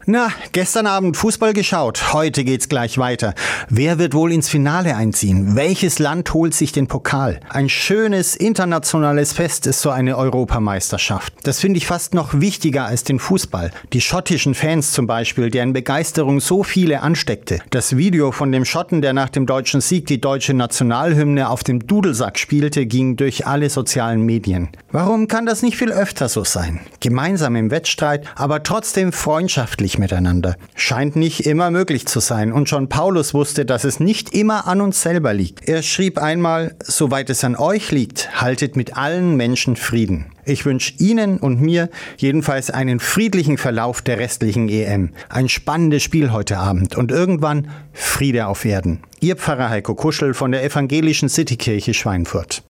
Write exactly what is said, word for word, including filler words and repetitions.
Na, gestern Abend Fußball geschaut, heute geht's gleich weiter. Wer wird wohl ins Finale einziehen? Welches Land holt sich den Pokal? Ein schönes internationales Fest ist so eine Europameisterschaft. Das finde ich fast noch wichtiger als den Fußball. Die schottischen Fans zum Beispiel, deren Begeisterung so viele ansteckte. Das Video von dem Schotten, der nach dem deutschen Sieg die deutsche Nationalhymne auf dem Dudelsack spielte, ging durch alle sozialen Medien. Warum kann das nicht viel öfter so sein? Gemeinsam im Wettstreit, aber trotzdem freundschaftlich miteinander. Scheint nicht immer möglich zu sein und schon Paulus wusste, dass es nicht immer an uns selber liegt. Er schrieb einmal, soweit es an euch liegt, haltet mit allen Menschen Frieden. Ich wünsche Ihnen und mir jedenfalls einen friedlichen Verlauf der restlichen E M. Ein spannendes Spiel heute Abend und irgendwann Friede auf Erden. Ihr Pfarrer Heiko Kuschel von der Evangelischen Citykirche Schweinfurt.